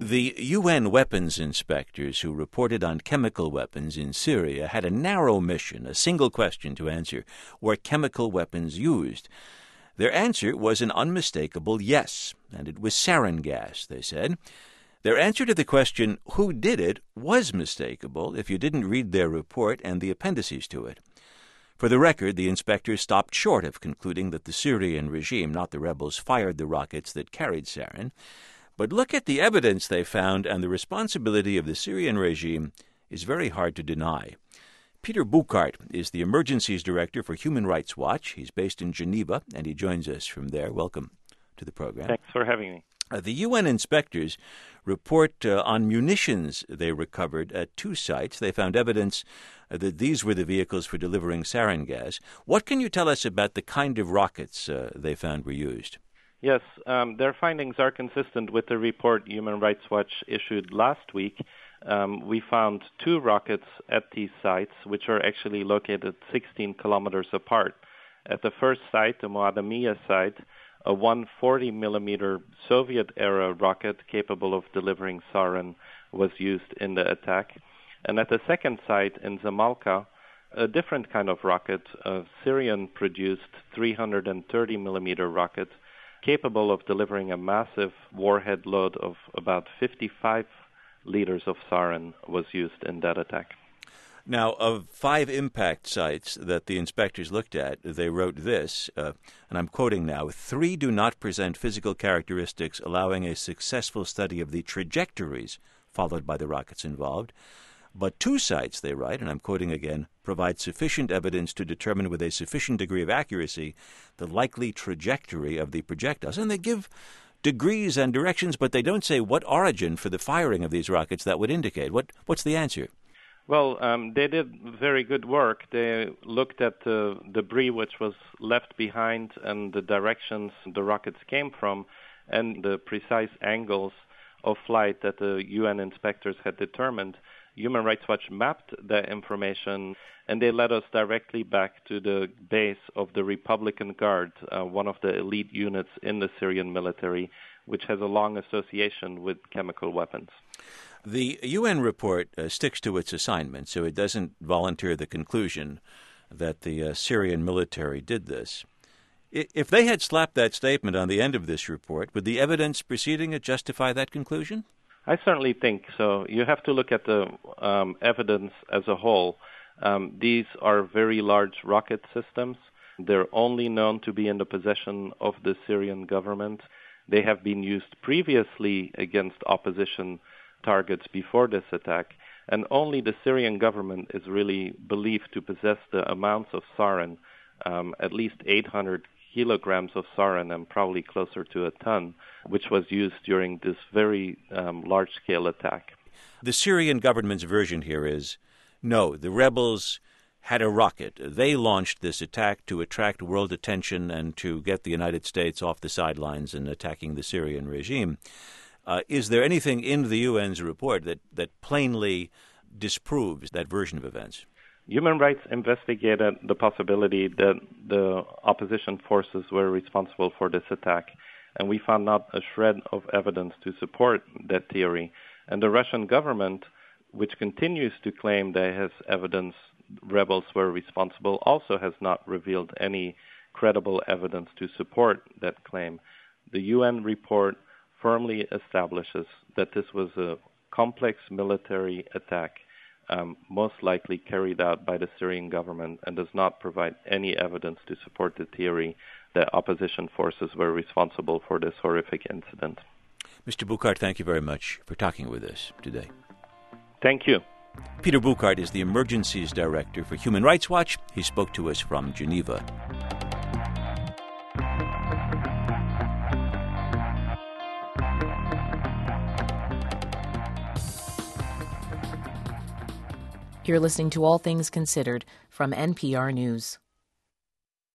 The UN weapons inspectors who reported on chemical weapons in Syria had a narrow mission, a single question to answer: were chemical weapons used? Their answer was an unmistakable yes, and it was sarin gas, they said. Their answer to the question, who did it, was mistakable if you didn't read their report and the appendices to it. For the record, the inspectors stopped short of concluding that the Syrian regime, not the rebels, fired the rockets that carried sarin. But look at the evidence they found, and the responsibility of the Syrian regime is very hard to deny. Peter Bouckaert is the Emergencies Director for Human Rights Watch. He's based in Geneva, and he joins us from there. Welcome to the program. Thanks for having me. The UN inspectors report on munitions they recovered at two sites. They found evidence that these were the vehicles for delivering sarin gas. What can you tell us about the kind of rockets they found were used? Yes, their findings are consistent with the report Human Rights Watch issued last week. We found two rockets at these sites, which are actually located 16 kilometers apart. At the first site, the Moadamiya site, a 140-millimeter Soviet-era rocket capable of delivering sarin was used in the attack. And at the second site in Zamalka, a different kind of rocket, a Syrian-produced 330-millimeter rocket, capable of delivering a massive warhead load of about 55 liters of sarin, was used in that attack. Now, of 5 impact sites that the inspectors looked at, they wrote this, and I'm quoting now, 3 do not present physical characteristics allowing a successful study of the trajectories followed by the rockets involved. But 2 sites, they write, and I'm quoting again, provide sufficient evidence to determine with a sufficient degree of accuracy the likely trajectory of the projectiles. And they give degrees and directions, but they don't say what origin for the firing of these rockets that would indicate. What's the answer? Well, they did very good work. They looked at the debris which was left behind and the directions the rockets came from and the precise angles of flight that the UN inspectors had determined. Human Rights Watch mapped that information, and they led us directly back to the base of the Republican Guard, one of the elite units in the Syrian military, which has a long association with chemical weapons. The UN report sticks to its assignment, so it doesn't volunteer the conclusion that the Syrian military did this. If they had slapped that statement on the end of this report, would the evidence preceding it justify that conclusion? I certainly think so. You have to look at the evidence as a whole. These are very large rocket systems. They're only known to be in the possession of the Syrian government. They have been used previously against opposition targets before this attack, and only the Syrian government is really believed to possess the amounts of sarin, at least 800 kilograms of sarin and probably closer to a ton, which was used during this very large-scale attack. The Syrian government's version here is, no, the rebels had a rocket. They launched this attack to attract world attention and to get the United States off the sidelines in attacking the Syrian regime. Is there anything in the UN's report that plainly disproves that version of events? Human Rights investigated the possibility that the opposition forces were responsible for this attack, and we found not a shred of evidence to support that theory. And the Russian government, which continues to claim that it has evidence rebels were responsible, also has not revealed any credible evidence to support that claim. The UN report firmly establishes that this was a complex military attack, most likely carried out by the Syrian government, and does not provide any evidence to support the theory that opposition forces were responsible for this horrific incident. Mr. Bouckaert, thank you very much for talking with us today. Thank you. Peter Bouckaert is the Emergencies Director for Human Rights Watch. He spoke to us from Geneva. You're listening to All Things Considered from NPR News.